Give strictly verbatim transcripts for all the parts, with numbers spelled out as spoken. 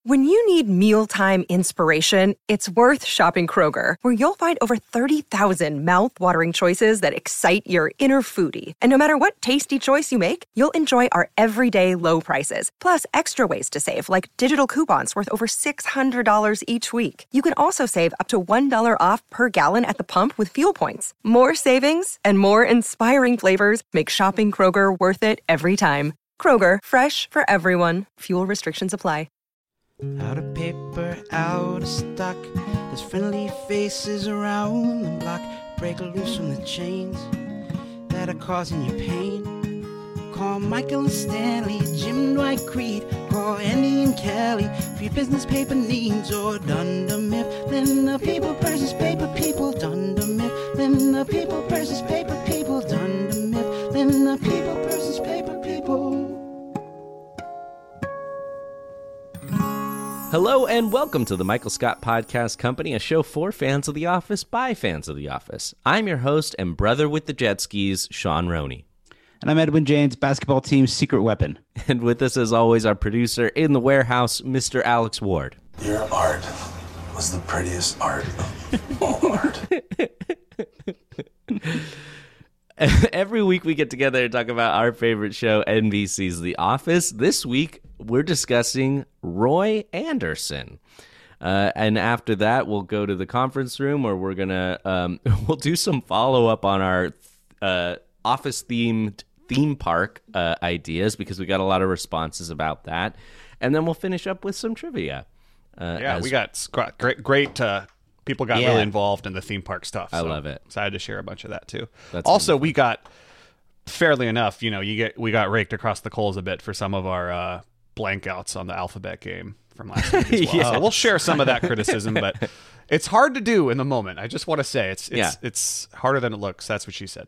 When you need mealtime inspiration, it's worth shopping Kroger, where you'll find over thirty thousand mouth-watering choices that excite your inner foodie. And no matter what tasty choice you make, you'll enjoy our everyday low prices, plus extra ways to save, like digital coupons worth over six hundred dollars each week. You can also save up to one dollar off per gallon at the pump with fuel points. More savings and more inspiring flavors make shopping Kroger worth it every time. Kroger, fresh for everyone. Fuel restrictions apply. Out of paper, out of stock. There's friendly faces around the block. Break loose from the chains that are causing you pain. Call Michael and Stanley, Jim Dwight Creed. Call Andy and Kelly for your business paper needs. Or Dunder Mifflin, the people versus paper people. Dunder Mifflin, the people versus paper people. Dunder Mifflin, the people versus paper people. Hello and welcome to the Michael Scott Podcast Company, a show for fans of The Office by fans of The Office. I'm your host and brother with the jet skis, Sean Roney. And I'm Edwin James, basketball team's secret weapon. And with us, as always, our producer in the warehouse, Mister Alex Ward. Your art was the prettiest art of all art. Every week we get together to talk about our favorite show, N B C's The Office. This week, we're discussing Roy Anderson. Uh, and after that, we'll go to the conference room where we're going to, um, we'll do some follow-up on our uh, Office-themed theme park uh, ideas because we got a lot of responses about that. And then we'll finish up with some trivia. Uh, yeah, as... we got great, great uh, people got yeah. really involved in the theme park stuff. I so love it. Excited to share a bunch of that too. That's also, wonderful. we got fairly enough, you know, you get we got raked across the coals a bit for some of our uh, blank outs on the alphabet game from last week as well. yeah. So we'll share some of that criticism, but it's hard to do in the moment. I just want to say it's it's yeah. it's harder than it looks. That's what she said.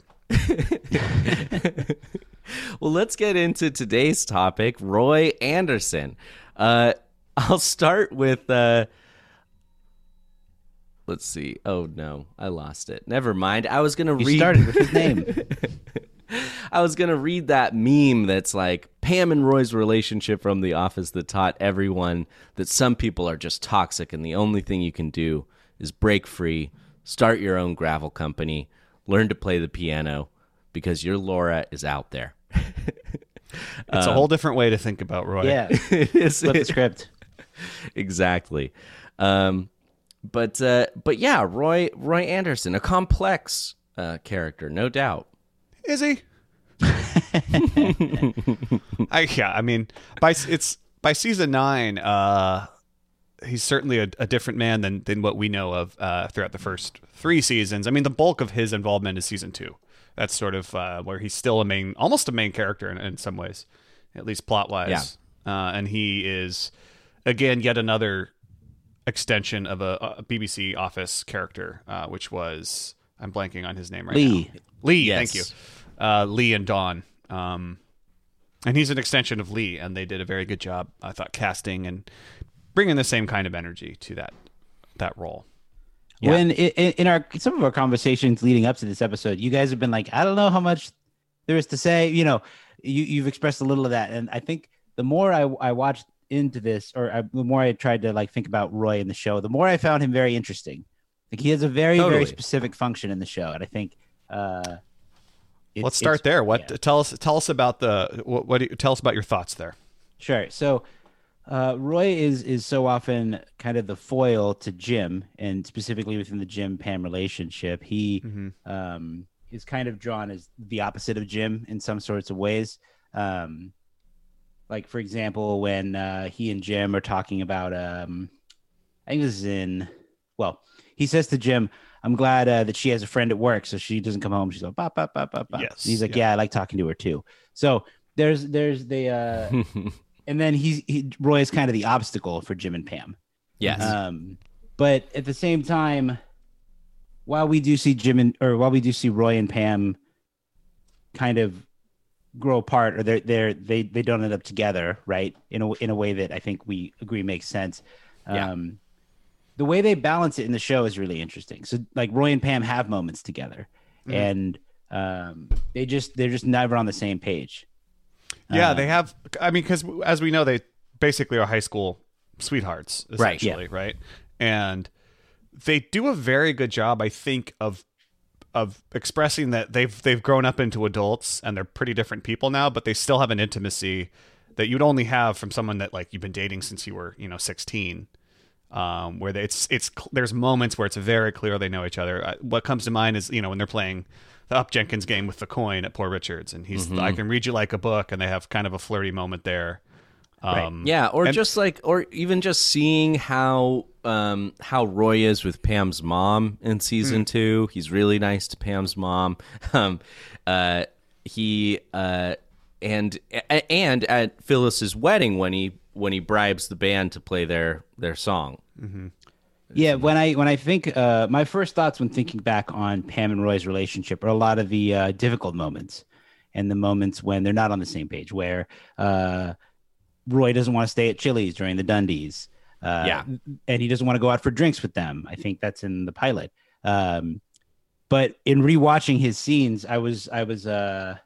Well, let's get into today's topic, Roy Anderson. Uh, I'll start with, uh, let's see. Oh, no, I lost it. Never mind. I was going to read. You started with his name. I was going to read that meme that's like Pam and Roy's relationship from The Office that taught everyone that some people are just toxic and the only thing you can do is break free, start your own gravel company, learn to play the piano because your Laura is out there. It's um, a whole different way to think about Roy. Yeah, it is. Flip the script. Exactly. Um, but uh, but yeah, Roy Roy Anderson, a complex uh, character, no doubt. Is he? I yeah, I mean, by it's by season nine, uh, he's certainly a, a different man than than what we know of uh, throughout the first three seasons. I mean, the bulk of his involvement is season two. That's sort of uh, where he's still a main, almost a main character in, in some ways, at least plot wise. Yeah. Uh, and he is again yet another extension of a, a B B C Office character, uh, which was I'm blanking on his name right Lee. now. Lee, yes. Thank you. Uh, Lee and Dawn. Um, and he's an extension of Lee, and they did a very good job, I thought, casting and bringing the same kind of energy to that that role. Yeah. When in, in our some of our conversations leading up to this episode, you guys have been like, I don't know how much there is to say. You know, you you've expressed a little of that, and I think the more I I watched into this, or I, the more I tried to like think about Roy in the show, the more I found him very interesting. Like he has a very Totally. very specific function in the show, and I think. Uh, it, Let's start there. What yeah. tell us tell us about the what, what do you, tell us about your thoughts there. Sure. So. Uh, Roy is is so often kind of the foil to Jim, and specifically within the Jim-Pam relationship, he mm-hmm. um, is kind of drawn as the opposite of Jim in some sorts of ways. Um, like, for example, when uh, he and Jim are talking about, um, I think this is in, well, he says to Jim, I'm glad uh, that she has a friend at work, so she doesn't come home. She's like, bop, bop, bop, bop, bop. Yes, and he's like, yeah. yeah, I like talking to her too. So there's there's the... Uh, And then he's he, Roy is kind of the obstacle for Jim and Pam. Yes. Um, but at the same time, while we do see Jim and or while we do see Roy and Pam kind of grow apart, or they're they're they they don't end up together, right? In a in a way that I think we agree makes sense. Yeah. Um, the way they balance it in the show is really interesting. So like Roy and Pam have moments together, mm-hmm. and um, they just they're just never on the same page. Yeah, Uh, they have. I mean, because as we know, they basically are high school sweethearts, Right, essentially, right? And they do a very good job, I think, of of expressing that they've they've grown up into adults and they're pretty different people now, but they still have an intimacy that you'd only have from someone that like you've been dating since you were, you know, sixteen. Um, where they, it's it's there's moments where it's very clear they know each other. Uh, what comes to mind is, you know, when they're playing the Up Jenkins game with the coin at Poor Richards, and he's Mm-hmm. I can read you like a book, and they have kind of a flirty moment there. Um, Yeah, or and- just like, or even just seeing how um, how Roy is with Pam's mom in season Hmm. two. He's really nice to Pam's mom. Um, uh, he uh, and a- and at Phyllis's wedding when he when he bribes the band to play their their song. Yeah, when I when I think uh, my first thoughts when thinking back on Pam and Roy's relationship are a lot of the uh, difficult moments and the moments when they're not on the same page, where uh, Roy doesn't want to stay at Chili's during the Dundies, uh, Yeah. and he doesn't want to go out for drinks with them. I think that's in the pilot. Um, but in rewatching his scenes, I was I was uh,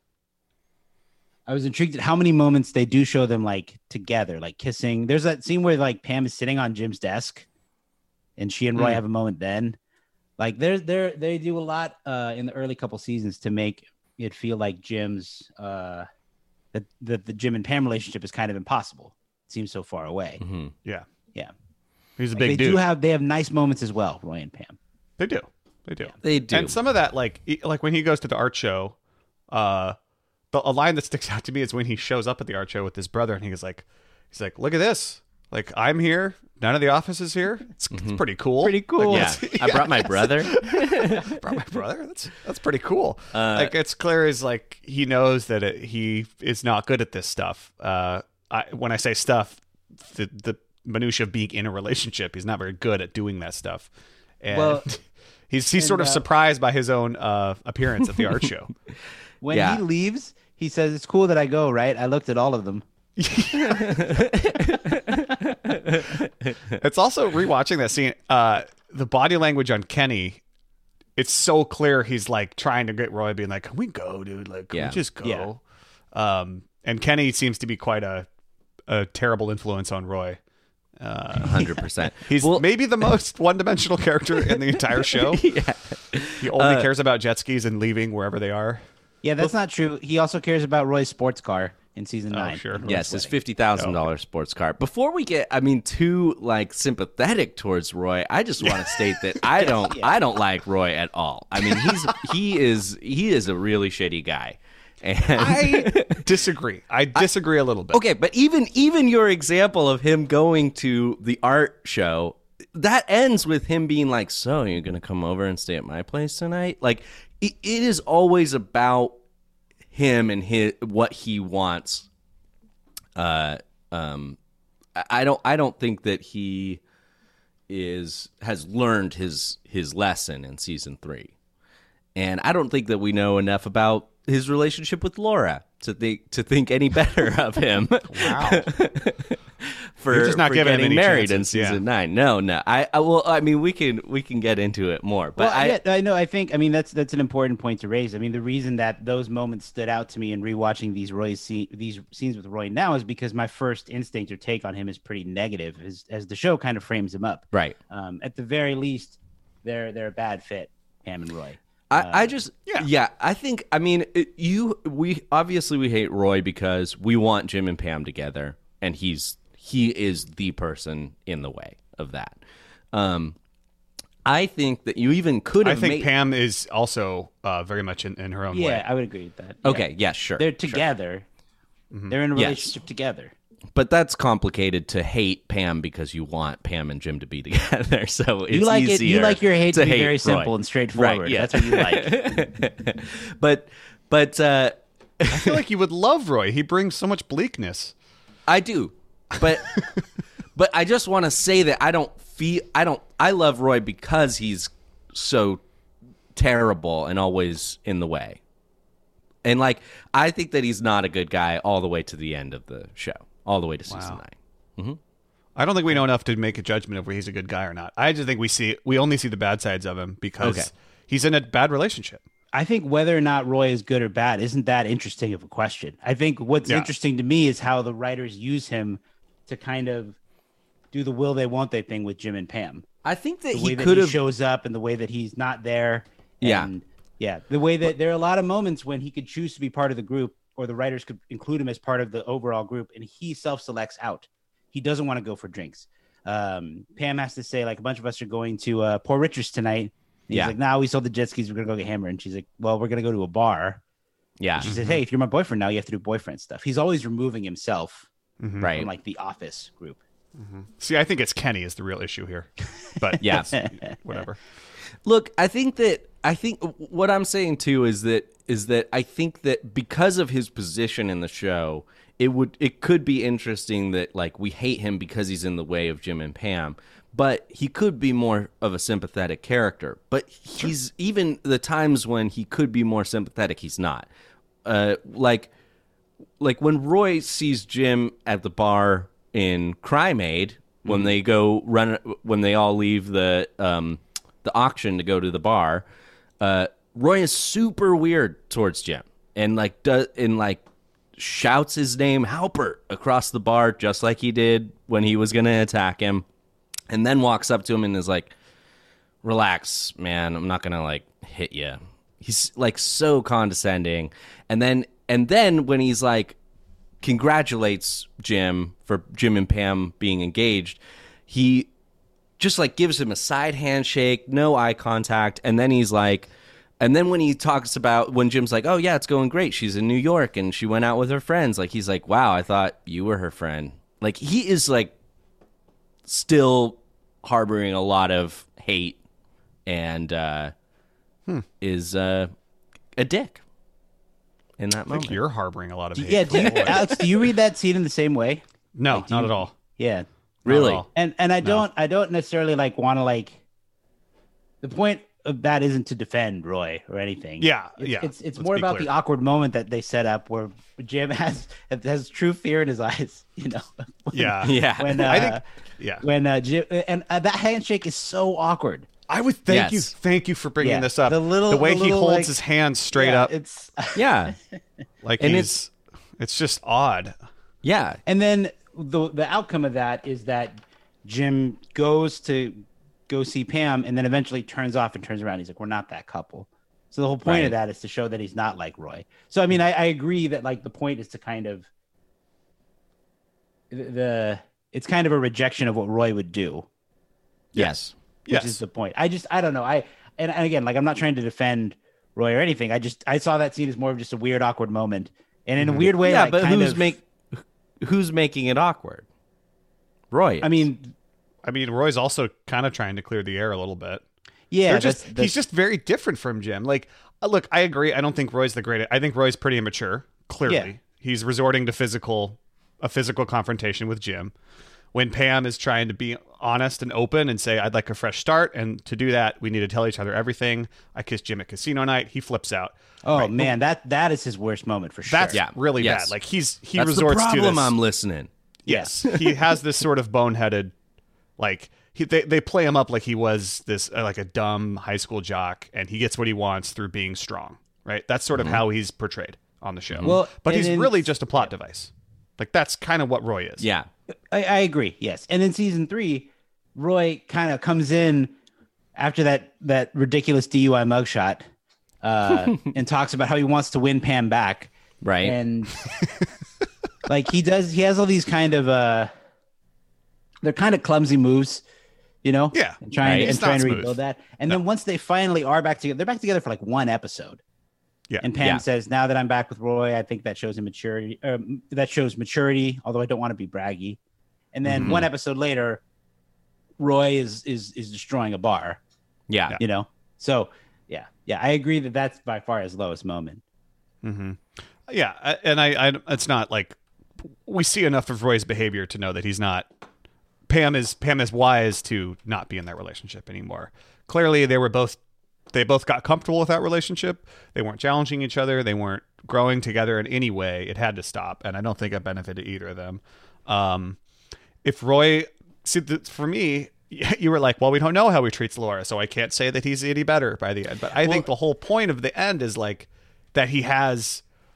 I was intrigued at how many moments they do show them like together, like kissing. There's that scene where like Pam is sitting on Jim's desk, and she and Roy Mm. have a moment. Then, like they're they they do a lot uh, in the early couple seasons to make it feel like Jim's uh, that the, the Jim and Pam relationship is kind of impossible. It seems so far away. Mm-hmm. yeah, Yeah, he's a Like, big they dude. do have they have nice moments as well, Roy and Pam. They do. They do. They do. And some of that, like, e- like when he goes to the art show, uh, the, a line that sticks out to me is when he shows up at the art show with his brother, and he's like, he's like, look at this. Like, I'm here. None of the office is here. It's, it's pretty cool. Pretty cool. Yeah, I brought my brother. Brought my brother. That's that's pretty cool. Uh, like, it's clear as like he knows that it, he is not good at this stuff. Uh, I, when I say stuff, the the minutia of being in a relationship, he's not very good at doing that stuff. And Well, he's he's sort of uh, surprised by his own uh, appearance at the art show. When Yeah. he leaves, he says, "It's cool that I go." Right? I looked at all of them. It's also rewatching that scene. Uh, the body language on Kenny, it's so clear he's like trying to get Roy, being like, "Can we go, dude? Like, can Yeah. we just go?" Yeah. Um, and Kenny seems to be quite a a terrible influence on Roy. one hundred percent. He's Well, maybe the most one-dimensional character in the entire show. yeah. He only Uh, cares about jet skis and leaving wherever they are. Yeah, that's not true. He also cares about Roy's sports car in season nine. sure. in Roy's Yes, his wedding. fifty thousand dollars sports car. Before we get, I mean, too like sympathetic towards Roy, I just want to state that I don't, I don't like Roy at all. I mean, he's he is he is a really shitty guy. And I disagree. I disagree a little bit. okay, but even even your example of him going to the art show, that ends with him being like, "So you're gonna come over and stay at my place tonight?" Like it, it is always about him and his what he wants. Uh, um, I I don't I don't think that he is has learned his his lesson in season three, and I don't think that we know enough about his relationship with Laura to think to think any better of him. Wow. for, You're just not for giving him getting any married in chances, season yeah. nine. No, no. I, I well, I mean, we can we can get into it more, but Well, I yeah, I know. I think. I mean, that's that's an important point to raise. I mean, the reason that those moments stood out to me in rewatching these Roy scene, these scenes with Roy now is because my first instinct or take on him is pretty negative, as as the show kind of frames him up. right. Um, at the very least, they're they're a bad fit, Pam and Roy. I, I just yeah. yeah. I think I mean it, you we obviously we hate Roy because we want Jim and Pam together, and he's he is the person in the way of that. Um, I think that you even could I have think made, Pam is also uh, very much in, in her own Yeah, way. I would agree with that. Yeah. Okay, yeah, sure. They're sure. together. They're in a Yes. relationship together. But that's complicated to hate Pam because you want Pam and Jim to be together. So it's You like it. You easier like your hate to, be hate very Roy. simple and straightforward. Right, yeah. That's what you like. but but uh, I feel like you would love Roy. He brings so much bleakness. I do. But but I just want to say that I don't feel I don't I love Roy because he's so terrible and always in the way. And like I think that he's not a good guy all the way to the end of the show, all the way to season Wow. nine. I don't think we know enough to make a judgment of whether he's a good guy or not. I just think we see we only see the bad sides of him because Okay. he's in a bad relationship. I think whether or not Roy is good or bad isn't that interesting of a question. I think what's Yeah. interesting to me is how the writers use him to kind of do the will they won't they thing with Jim and Pam. I think that The he way that could he have. shows up and the way that he's not there. Yeah. And yeah, the way that there are a lot of moments when he could choose to be part of the group, or the writers could include him as part of the overall group, and he self-selects out. He doesn't want to go for drinks. Um, Pam has to say, like, a bunch of us are going to uh, Poor Richards tonight. And he's Yeah. like, "No, nah, we sold the jet skis. We're gonna go get hammered." And she's like, "Well, we're gonna go to a bar." Yeah, And she says, "Hey, if you're my boyfriend now, you have to do boyfriend stuff." He's always removing himself right. from like the Office group. See, I think it's Kenny is the real issue here, but Yeah. whatever. Look, I think that I think what I'm saying too is that is that I think that because of his position in the show, it would it could be interesting that like we hate him because he's in the way of Jim and Pam, but he could be more of a sympathetic character. But he's even the times when he could be more sympathetic, he's not. Uh, like like when Roy sees Jim at the bar in Crime Aid, when they go run when they all leave the um the auction to go to the bar, uh, Roy is super weird towards Jim and like does and like shouts his name Halpert across the bar just like he did when he was gonna attack him, and then walks up to him and is like, "Relax, man. I'm not gonna like hit you." He's like so condescending, and then and then when he's like congratulates Jim for Jim and Pam being engaged, he just like gives him a side handshake, no eye contact, and then he's like, and then when he talks about when Jim's like, "Oh yeah, it's going great. She's in New York and she went out with her friends," like he's like, "Wow, I thought you were her friend." Like he is like still harboring a lot of hate and uh, Hmm. is uh, a dick in that I think moment. you're harboring a lot of hate. Yeah, do you, Boy. Alex, do you read that scene in the same way? no, do not you- at all. Yeah, Really? Not at all. and and I don't I don't necessarily like want to like. The point of that isn't to defend Roy or anything. Yeah, it's, yeah, It's it's let's more be about clear. the awkward moment that they set up where Jim has has true fear in his eyes. You know. Yeah, Yeah. When uh, I think. Yeah, when uh, Jim and uh, that handshake is so awkward. I would thank you, Yes. thank you for bringing Yeah, this up. the little- way the he little, holds like- his hand straight Yeah, up, It's Yeah. like and he's. It's just odd. Yeah. and then the the outcome of that is that Jim goes to go see Pam and then eventually turns off and turns around. He's like, "We're not that couple." So the whole point Right. of that is to show that he's not like Roy. So I mean, I, I agree that like the point is to kind of the, the it's kind of a rejection of what Roy would do, Yes. which Yes. is the point. I just I don't know. I and, and again, like I'm not trying to defend Roy or anything. I just I saw that scene as more of just a weird, awkward moment, and in a weird way, Yeah, like, but kind who's of, make who's making it awkward? Roy. is. I mean, I mean, Roy's also kind of trying to clear the air a little bit. yeah, They're just that's, that's, he's just very different from Jim. Like, uh, look, I agree. I don't think Roy's the greatest. I think Roy's pretty immature. Clearly, Yeah. he's resorting to physical a physical confrontation with Jim. When Pam is trying to be honest and open and say, "I'd like a fresh start," and to do that, we need to tell each other everything. I kissed Jim at casino night. He flips out. oh man, that that is his worst moment for sure. That's Yeah. really Yes. bad. Like he's he that's the resorts problem. to this. I'm listening. Yes, he has this sort of boneheaded, like he, they they play him up like he was this uh, like a dumb high school jock, and he gets what he wants through being strong. Right? That's sort of how he's portrayed on the show. Well, but and he's in- really just a plot device. Like that's kind of what Roy is. Yeah. I, I agree. Yes, and in season three, Roy kind of comes in after that that ridiculous D U I mugshot, uh, and talks about how he wants to win Pam back. Right. And like he does, he has all these kind of uh, they're kind of clumsy moves, you know. Yeah, and trying right. and It's not trying to smooth. rebuild that. And then once they finally are back together, they're back together for like one episode. Yeah. And Pam Yeah. says, "Now that I'm back with Roy, I think that shows immaturity. Um, that shows maturity. Although I don't want to be braggy." And then Mm-hmm. one episode later, Roy is is is destroying a bar. Yeah. You know. So yeah, yeah, I agree that that's by far his lowest moment. Yeah, I- and I, I, it's not like we see enough of Roy's behavior to know that he's not. Pam is Pam is wise to not be in that relationship anymore. Clearly, they were both. They both got comfortable with that relationship. They weren't challenging each other. They weren't growing together in any way. It had to stop, and I don't think it benefited either of them. Um, if Roy, see, th- for me, you were like, well, we don't know how he treats Laura, so I can't say that he's any better by the end. But I think the whole point of the end is like that he has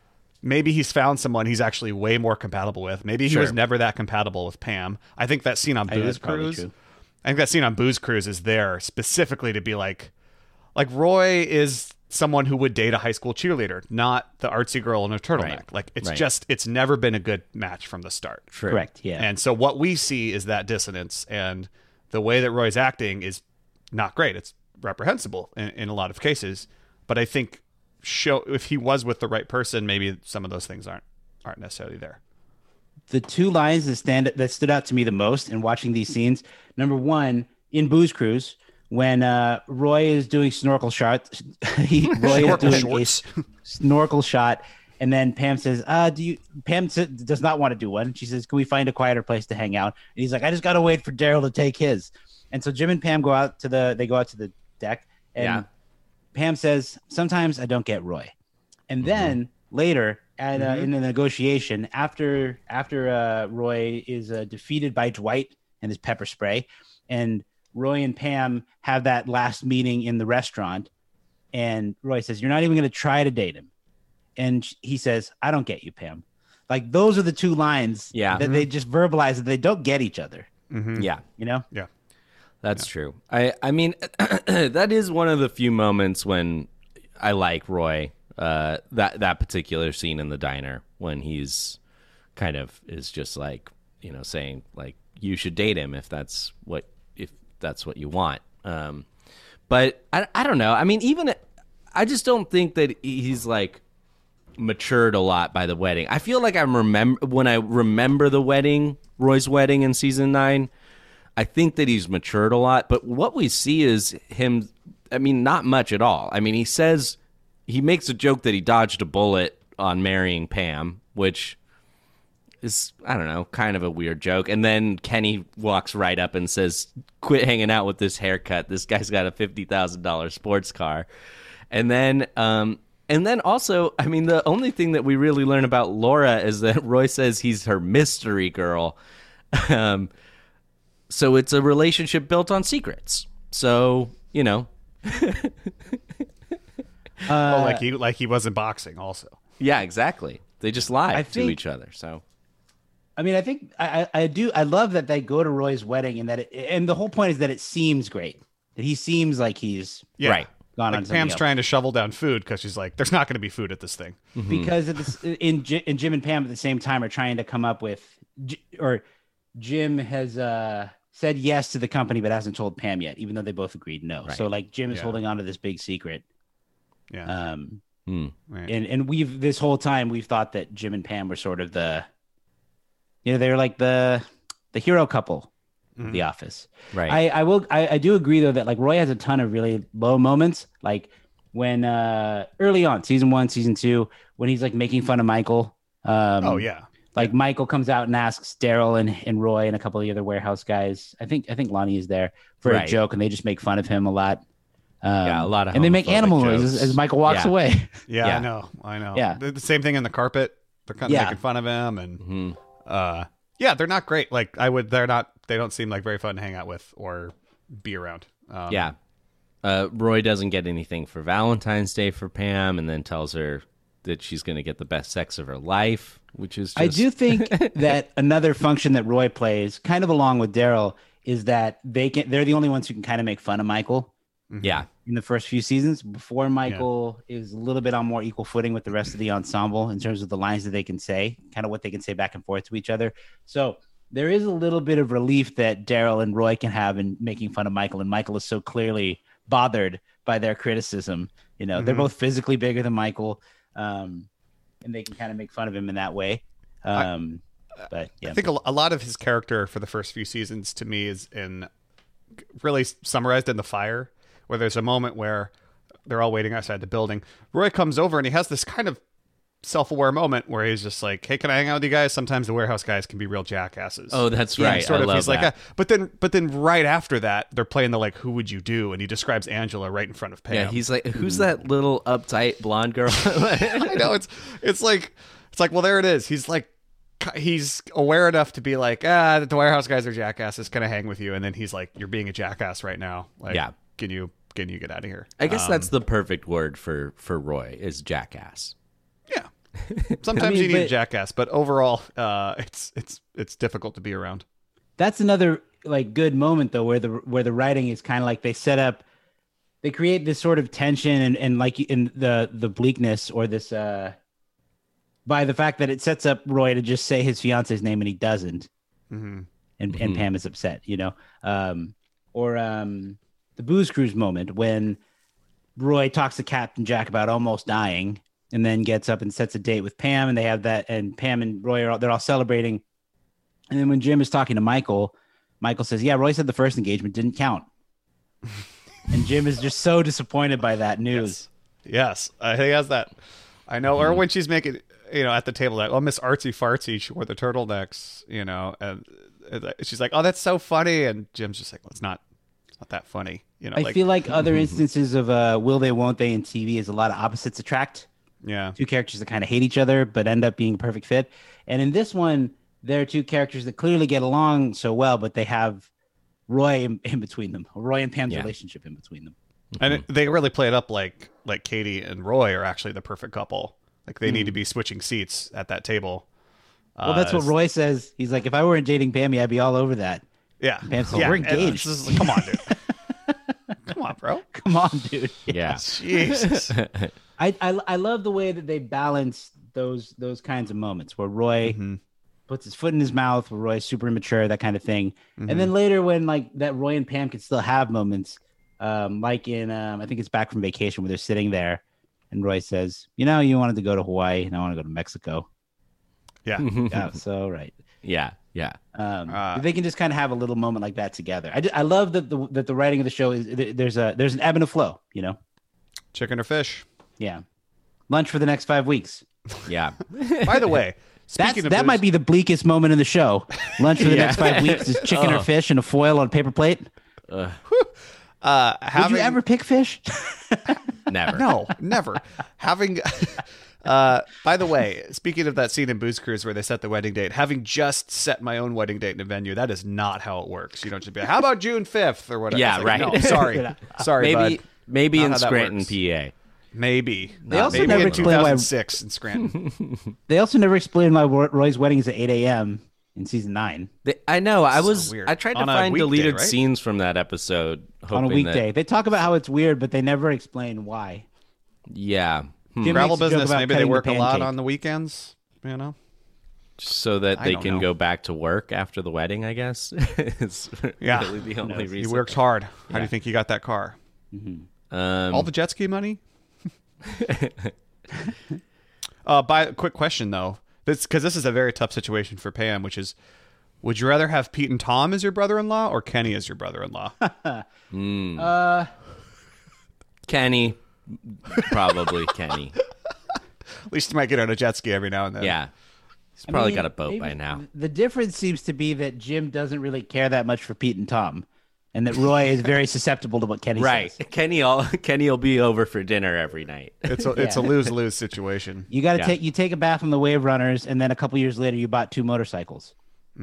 maybe he's found someone he's actually way more compatible with. Maybe he Sure. was never that compatible with Pam. I think that scene on I think Booze that's probably Cruise. true. I think that scene on Booze Cruise is there specifically to be like, like Roy is someone who would date a high school cheerleader, not the artsy girl in a turtleneck. Right. Like it's Right. just, it's never been a good match from the start. True. Correct. Yeah. And so what we see is that dissonance, and the way that Roy's acting is not great. It's reprehensible in, in a lot of cases. But I think show if he was with the right person, maybe some of those things aren't aren't necessarily there. The two lines that stand that stood out to me the most in watching these scenes. Number one, in Booze Cruise, when uh, Roy is doing snorkel shots, he, Roy Snorkel is doing shorts. a snorkel shot, and then Pam says, "Uh, do you?" Pam s- does not want to do one. She says, "Can we find a quieter place to hang out?" And he's like, "I just gotta wait for Daryl to take his." And so Jim and Pam go out to the they go out to the deck, and Yeah. Pam says, "Sometimes I don't get Roy." And then later, at uh, in the negotiation, after after uh, Roy is uh, defeated by Dwight and his pepper spray, and Roy and Pam have that last meeting in the restaurant, and Roy says, "You're not even going to try to date him," and sh- he says, "I don't get you, Pam." Like those are the two lines Yeah. that they just verbalize that they don't get each other. Yeah. You know? Yeah. That's true. I I mean, that is one of the few moments when I like Roy. Uh, that that particular scene in the diner when he's kind of is just like, you know, saying like you should date him if that's what if that's what you want. Um, but I I don't know. I mean, even I just don't think that he's like matured a lot by the wedding. I feel like I remember when I remember the wedding, Roy's wedding in season nine. I think that he's matured a lot, but what we see is him, I mean, not much at all. I mean, he says, he makes a joke that he dodged a bullet on marrying Pam, which is, I don't know, kind of a weird joke. And then Kenny walks right up and says, quit hanging out with this haircut. This guy's got a fifty thousand dollars sports car. And then, um, and then also, I mean, the only thing that we really learn about Laura is that Roy says he's her mystery girl. um, So it's a relationship built on secrets. So, you know. well, like he like he wasn't boxing also. Yeah, exactly. They just lie I to think- each other. So, I mean, I think I, I I do. I love that they go to Roy's wedding, and that it, and the whole point is that it seems great. That he seems like he's Yeah. Right. gone on Like something Pam's else. trying to shovel down food because she's like, there's not going to be food at this thing. because at this, in Ji- in Jim and Pam at the same time are trying to come up with, J- or Jim has uh, said yes to the company but hasn't told Pam yet, even though they both agreed no. So like Jim is Yeah. holding on to this big secret. Yeah. Um, hmm. Right. and and we've this whole time we've thought that Jim and Pam were sort of the, you know, they're like the the hero couple of The Office. Right. I I will I, I do agree though that like Roy has a ton of really low moments, like when uh early on season one, season two, when he's like making fun of Michael. Um, oh yeah. like Michael comes out and asks Daryl and, and Roy and a couple of the other warehouse guys. I think I think Lonnie is there for Right. a joke, and they just make fun of him a lot. Um, Yeah, a lot of and they make homophobic animal jokes. noises as Michael walks Yeah. away. Yeah, Yeah. I know. I know. Yeah. The, the same thing in the carpet. They're kind of Yeah. making fun of him, and Hmm. uh, yeah, they're not great. Like I would, they're not. They don't seem like very fun to hang out with or be around. Um, Yeah. Uh, Roy doesn't get anything for Valentine's Day for Pam and then tells her that she's going to get the best sex of her life, which is just... I do think that another function that Roy plays, kind of along with Daryl, is that they can they're the only ones who can kind of make fun of Michael Yeah. in the first few seasons before Michael is a little bit on more equal footing with the rest of the ensemble in terms of the lines that they can say, kind of what they can say back and forth to each other. So there is a little bit of relief that Daryl and Roy can have in making fun of Michael, and Michael is so clearly bothered by their criticism. You know, they're both physically bigger than Michael, um, and they can kind of make fun of him in that way. Um, but yeah, I think a, a lot of his character for the first few seasons to me is in really summarized in The Fire, where there's a moment where they're all waiting outside the building. Roy comes over and he has this kind of self-aware moment where he's just like, "Hey, can I hang out with you guys?" Sometimes the warehouse guys can be real jackasses. Oh, that's Yeah, right. he sort I of love he's like, that. "Ah," but then but then right after that, they're playing the like, "Who would you do?" And he describes Angela right in front of Pam. Yeah, he's like, who's that little uptight blonde girl? I know it's it's like it's like well, there it is. He's like he's aware enough to be like, ah, the warehouse guys are jackasses. Can I hang with you? And then he's like, "You're being a jackass right now. Like, Yeah. can you can you get out of here?" I guess Um, that's the perfect word for, for Roy is jackass. yeah. Sometimes I mean, you need a but- jackass, but overall, uh, it's it's it's difficult to be around. That's another like good moment though, where the where the writing is kind of like they set up, they create this sort of tension and and like in the the bleakness or this uh by the fact that it sets up Roy to just say his fiance's name and he doesn't, Mm-hmm. and and Pam is upset, you know, um or um the Booze Cruise moment when Roy talks to Captain Jack about almost dying and then gets up and sets a date with Pam and they have that and Pam and Roy are all, they're all celebrating. And then when Jim is talking to Michael, Michael says, yeah, Roy said the first engagement didn't count. And Jim is just so disappointed by that news. Yes, uh, he has that. I know. Or when she's making, you know, at the table, like, oh, Miss Artsy Fartsy, she wore the turtlenecks, you know, and, and she's like, oh, that's so funny. And Jim's just like, well, it's not, it's not that funny. You know, I like, feel like other instances of uh, will they, won't they in T V is a lot of opposites attract. yeah, Two characters that kind of hate each other, but end up being a perfect fit. And in this one, there are two characters that clearly get along so well, but they have Roy in, in between them, Roy and Pam's Yeah. relationship in between them. and it, they really play it up like like Katie and Roy are actually the perfect couple. Like they need to be switching seats at that table. Well, that's Uh, what Roy says. He's like, if I weren't dating Pammy, I'd be all over that. Yeah, Pam says, yeah. we're and engaged. it's just like, come on, dude. Come on, bro. Come on, dude. Yeah. Jesus. I, I I love the way that they balance those those kinds of moments where Roy Mm-hmm. puts his foot in his mouth, where Roy's super immature, that kind of thing. Mm-hmm. And then later when like that Roy and Pam can still have moments, um, like in um, I think it's Back from Vacation where they're sitting there and Roy says, you know, you wanted to go to Hawaii and I want to go to Mexico. Yeah. Yeah, so right. Yeah, yeah. Um, Ah. they can just kind of have a little moment like that together. I, ju- I love that the that the writing of the show is th- there's a there's an ebb and a flow, you know. Chicken or fish. Yeah, lunch for the next five weeks. Yeah. By the way, That's, speaking of that booze- might be the bleakest moment in the show. Lunch for the Yeah. next five weeks is chicken or fish and a foil on a paper plate. uh, Would having you ever pick fish? Never. no, never having. Uh, by the way, speaking of that scene in Booze Cruise where they set the wedding date, having just set my own wedding date in a venue, that is not how it works. You don't just be like, how about June fifth or whatever? Yeah, It's like, right. No, sorry, sorry, Maybe bud. maybe Not in how that Scranton, works. P A. Maybe. They Not also maybe never in explain why- two thousand six in Scranton. They also never explain why Roy- Roy's wedding is at eight a.m. in season nine They, I know. I So was. weird. I tried to On a find weekday, deleted right? scenes from that episode. Hoping on a weekday. That, They talk about how it's weird, but they never explain why. yeah. Hmm. Jim Gravel makes a joke business. about Maybe they cutting the work a lot pancake. on the weekends. You know. So that I they don't can know. go back to work after the wedding. I guess. It's Yeah. really the only He reason. works hard. How do Yeah. you think he got that car? Um, All the jet ski money. uh, by quick question though, this because this is a very tough situation for Pam, which is, would you rather have Pete and Tom as your brother-in-law or Kenny as your brother-in-law? Uh, Kenny, probably Kenny. At least you might get on a jet ski every now and then. Yeah, he's I probably mean, got a boat maybe- by now. The difference seems to be that Jim doesn't really care that much for Pete and Tom, and that Roy is very susceptible to what Kenny Right, says. Kenny. All Kenny will be over for dinner every night. It's a it's a lose lose situation. You got to Yeah. take you take a bath on the Wave Runners, and then a couple years later, you bought two motorcycles.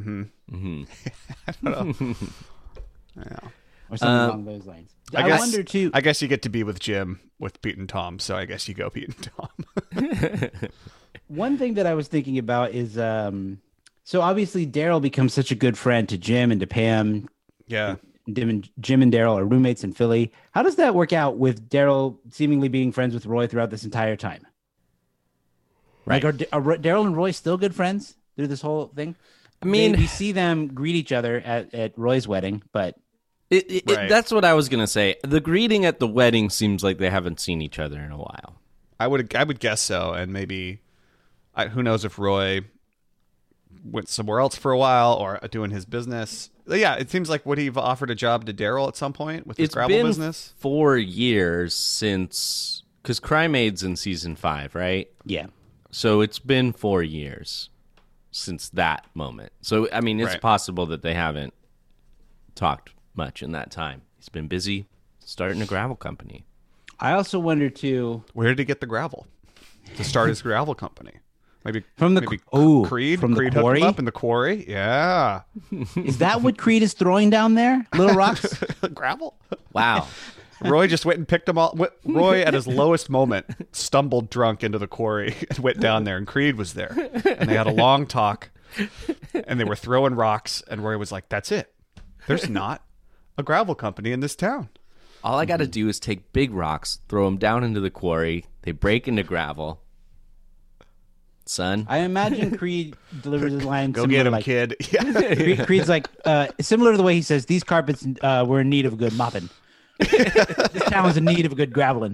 Yeah. Or something Uh, along those lines. I I, guess- wonder too. I guess you get to be with Jim with Pete and Tom, so I guess you go Pete and Tom. One thing that I was thinking about is, um, so obviously Daryl becomes such a good friend to Jim and to Pam. yeah. Jim and, Jim and Daryl are roommates in Philly. How does that work out with Daryl seemingly being friends with Roy throughout this entire time? Right. Like, are, are Daryl and Roy still good friends through this whole thing? I mean, They- we see them greet each other at, at Roy's wedding, but It, it, it- Right. that's what I was gonna say. The greeting at the wedding seems like they haven't seen each other in a while. I would I would guess so, and maybe I, who knows if Roy went somewhere else for a while or doing his business. Yeah, it seems like would he have offered a job to Daryl at some point with his It's gravel been business? four years since because Crime Aid's in season five, right? yeah. So it's been four years since that moment. So I mean, it's Right. possible that they haven't talked much in that time. He's been busy starting a gravel company. I also wonder too, Where did he get the gravel to start his gravel company? Maybe From the- maybe oh, Creed from the Creed hooked him quarry? up in the quarry. Yeah, is that what Creed is throwing down there? Little rocks? gravel. Wow. Roy just went and picked them all. Roy, at his lowest moment, stumbled drunk into the quarry and went down there, and Creed was there. And they had a long talk, and they were throwing rocks, and Roy was like, that's it. There's not a gravel company in this town. All I got to do is take big rocks, throw them down into the quarry. They break into gravel. Son. I imagine Creed delivers his line. Go similar, get him, like, kid. Yeah. Creed, Creed's like, uh, similar to the way he says, these carpets uh, were in need of a good mopping. This town was in need of a good graveling.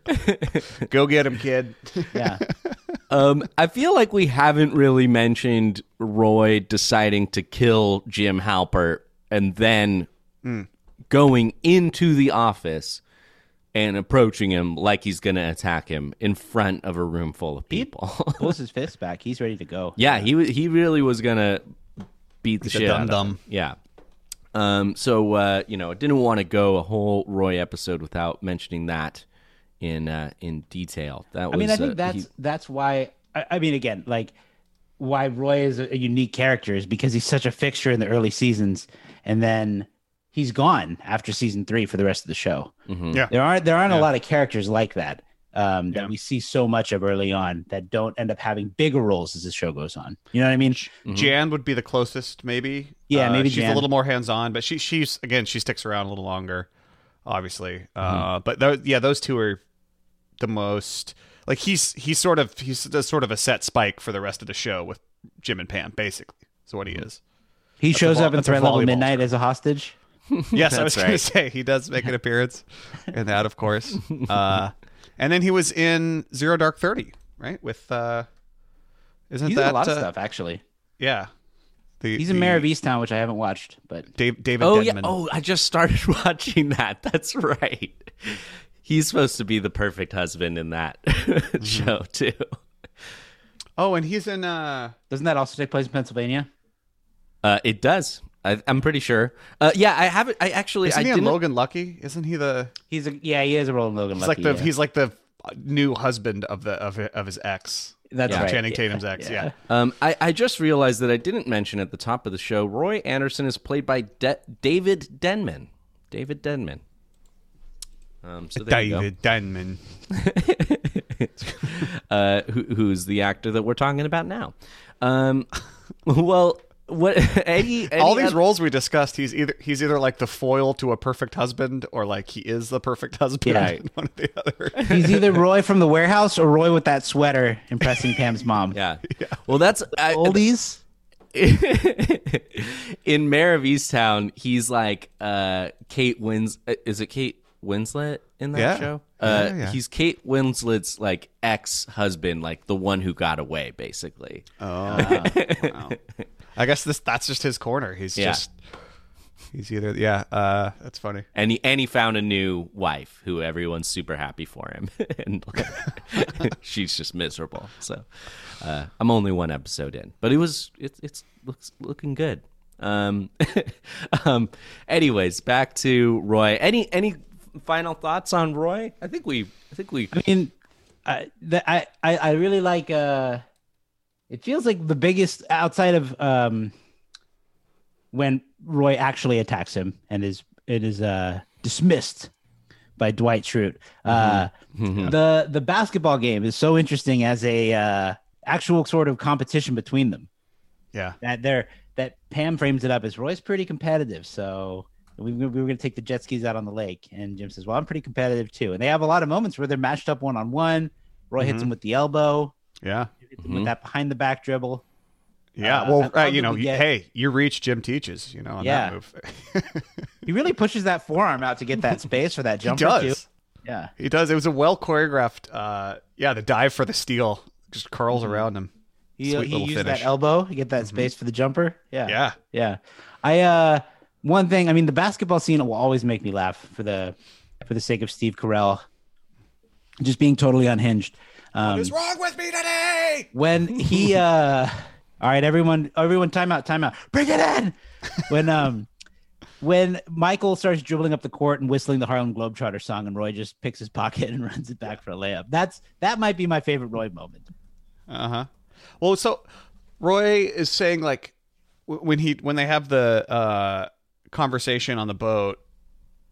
Go get him, kid. Yeah. Um, I feel like we haven't really mentioned Roy deciding to kill Jim Halpert and then mm. going into the office and approaching him like he's going to attack him in front of a room full of people. He pulls his fist back. He's ready to go. Yeah, he w- he really was going to beat the He's shit a out of dum-dum. him. Yeah. Um, so, uh, you know, I didn't want to go a whole Roy episode without mentioning that in uh, in detail. That was, I mean, I think uh, that's he- that's why. I, I mean, again, like why Roy is a, a unique character is because he's such a fixture in the early seasons, and then he's gone after season three for the rest of the show. Mhm. Yeah. There aren't there aren't Yeah. a lot of characters like that um, that Yeah. we see so much of early on that don't end up having bigger roles as the show goes on. You know what I mean? Jan would be the closest, maybe. Yeah, Uh, maybe she's Jan. a little more hands-on, but she she's again she sticks around a little longer, obviously. Mm-hmm. Uh, but those, yeah, those two are the most like he's he's sort of he's does sort of a set Spike for the rest of the show with Jim and Pam, basically. Is what he is. He That's shows a vo- up in that's a Threat Level volleyball Midnight term. as a hostage. Yes, I That's was going right. to say he does make an appearance in that, of course. Uh, and then he was in Zero Dark Thirty, right? With uh, isn't He's that in a lot of uh, stuff, actually. Yeah, the, He's in the Mayor of Easttown, which I haven't watched, but Dave, David. Oh, Denman. yeah. Oh, I just started watching that. That's right. He's supposed to be the perfect husband in that show, too. Oh, and he's in. Uh, doesn't that also take place in Pennsylvania? Uh, it does. I, I'm pretty sure. Uh, yeah, I haven't. I actually. isn't I he didn't. in Logan Lucky? Isn't he the? He's a yeah, he is a role in Logan. He's Lucky, like the. yeah. He's like the new husband of the of of his ex. That's Yeah. right. Channing yeah, Tatum's ex. Yeah. Um, I, I just realized that I didn't mention at the top of the show. Roy Anderson is played by De- David Denman. David Denman. Um, so there you go. David Denman. uh, who, who's the actor that we're talking about now. Um, well, what any, any All these other- roles we discussed, he's either he's either like the foil to a perfect husband, or like he is the perfect husband. Yeah. One or the other. He's either Roy from the warehouse or Roy with that sweater impressing Pam's mom. Yeah. Well, that's I, Oldies. in Mayor of Easttown. He's like uh, Kate Wins. uh, Is it Kate Winslet in that Yeah. show? Uh, Yeah, yeah. He's Kate Winslet's like ex-husband, like the one who got away, basically. Oh, wow. I guess this that's just his corner. He's Yeah. just he's either yeah. Uh, that's funny. And he and he found a new wife who everyone's super happy for him, and like, she's just miserable. So uh, I'm only one episode in, but it was it, it's looks looking good. Um, um. Anyways, back to Roy. Any any final thoughts on Roy? I think we I think we. I mean, I, the, I I I really like. Uh, it feels like the biggest outside of um, when Roy actually attacks him and is it is uh dismissed by Dwight Schrute. Uh, the the basketball game is so interesting as a uh, actual sort of competition between them. Yeah. That they're that Pam frames it up as Roy's pretty competitive, so we, we were going to take the jet skis out on the lake, and Jim says, "Well, I'm pretty competitive too." And they have a lot of moments where they're matched up one on one. Roy hits him with the elbow, Yeah. hits him with that behind the back dribble. Yeah. Uh, well, I uh, love you that know, we you- get- hey, you reach Jim teaches. You know, on Yeah. that move. He really pushes that forearm out to get that space for that he jumper does. too. Yeah, He does. It was a well choreographed. Uh, yeah, the dive for the steal just curls around him. he, Sweet he little used finish. that elbow to get that space for the jumper. Yeah, Yeah. yeah. I uh, one thing. I mean, the basketball scene will always make me laugh for the for the sake of Steve Carell, just being totally unhinged. Um, What's wrong with me today? when he uh all right, everyone everyone time out time out bring it in when um when Michael starts dribbling up the court and whistling the Harlem Globetrotter song and Roy just picks his pocket and runs it back for a layup. That's that might be my favorite Roy moment. Uh huh. Well, so Roy is saying like w- when he when they have the uh, conversation on the boat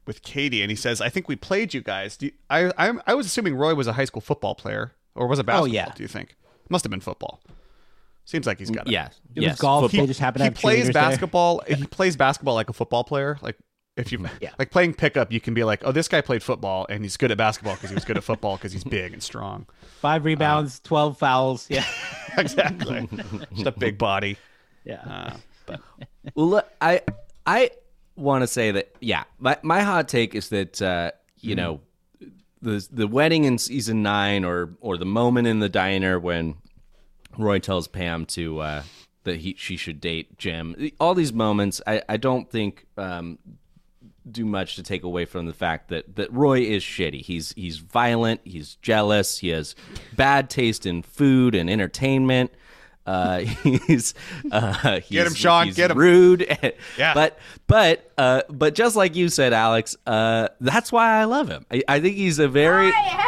with Katie, and he says, "I think we played you guys." Do you, I I I was assuming Roy was a high school football player, or was it basketball? Oh, yeah. Do you think? Must have been football. Seems like he's got it. Yeah. It yes. was golf. Football. They just happen to He have plays cheerleaders there. basketball. He plays basketball like a football player. Like if you Yeah. like playing pickup, you can be like, "Oh, this guy played football, and he's good at basketball because he was good at football because he's big and strong." Five rebounds, twelve fouls. Yeah, Exactly. Just a big body. yeah. Uh, but Well, look, I I want to say that yeah, my my hot take is that uh, you know the the wedding in season nine or or the moment in the diner when Roy tells Pam to uh, that he she should date Jim. All these moments, I I don't think um, do much to take away from the fact that that Roy is shitty. He's he's violent. He's jealous. He has bad taste in food and entertainment. Uh, he's uh, he's, Get him, Sean, he's get him. rude. Yeah. But but uh, but just like you said, Alex, uh, that's why I love him. I, I think he's a very.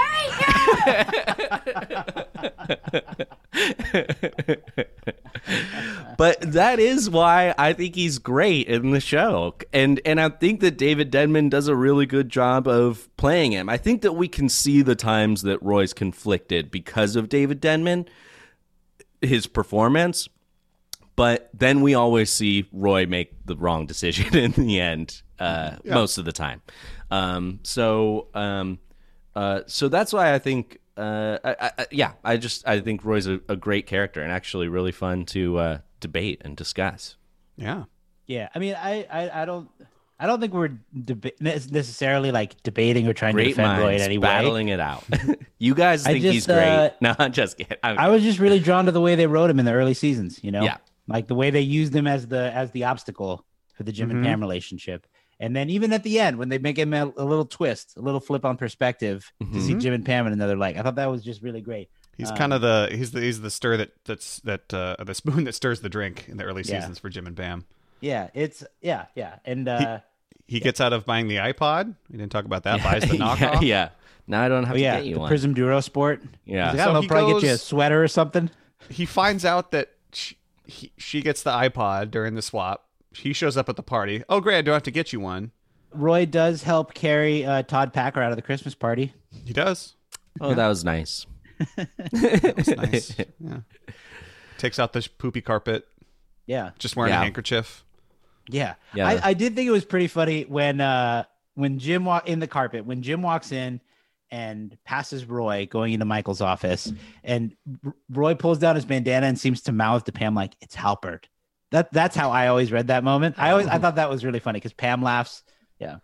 But that is why I think he's great in the show. And and I think that David Denman does a really good job of playing him. I think that we can see the times that Roy's conflicted because of David Denman, his performance. But then we always see Roy make the wrong decision in the end, uh, Yeah. most of the time. Um, so um, uh, so that's why I think, uh, I, I, yeah, I just I think Roy's a, a great character and actually really fun to uh, debate and discuss. yeah. Yeah, I mean, I, I, I don't, I don't think we're deba- necessarily like debating or trying to Great defend Roy in minds any way. battling it out. You guys I think just, he's great? uh, No, I'm just kidding. I'm, I was just really drawn to the way they wrote him in the early seasons. You know, Yeah. like the way they used him as the as the obstacle for the Jim and Pam relationship, and then even at the end when they make him a, a little twist, a little flip on perspective to see Jim and Pam in another light. I thought that was just really great. He's Um, kind of the he's the he's the stir that that's that uh, the spoon that stirs the drink in the early Yeah. seasons for Jim and Pam. Yeah, it's yeah, yeah, and uh, He gets out of buying the iPod. We didn't talk about that. Buys the yeah, knockoff. yeah. Now I don't have oh to yeah, get you the one. Prism Duro Sport. Yeah. He's like, I So don't know, he probably get you a goes- sweater or something. He finds out that she, he, she gets the iPod during the swap. He shows up at the party. Oh, great! I don't have to get you one. Roy does help carry uh, Todd Packer out of the Christmas party. He does. Oh, that was nice. That was nice. Yeah. Takes out the sh- poopy carpet. Yeah, Just wearing Yeah. a handkerchief. yeah. Yeah. I, I did think it was pretty funny when uh, when Jim walk in the carpet when Jim walks in and passes Roy going into Michael's office, and R- Roy pulls down his bandana and seems to mouth to Pam like it's Halpert. That that's how I always read that moment. I always I thought that was really funny because Pam laughs. Yeah.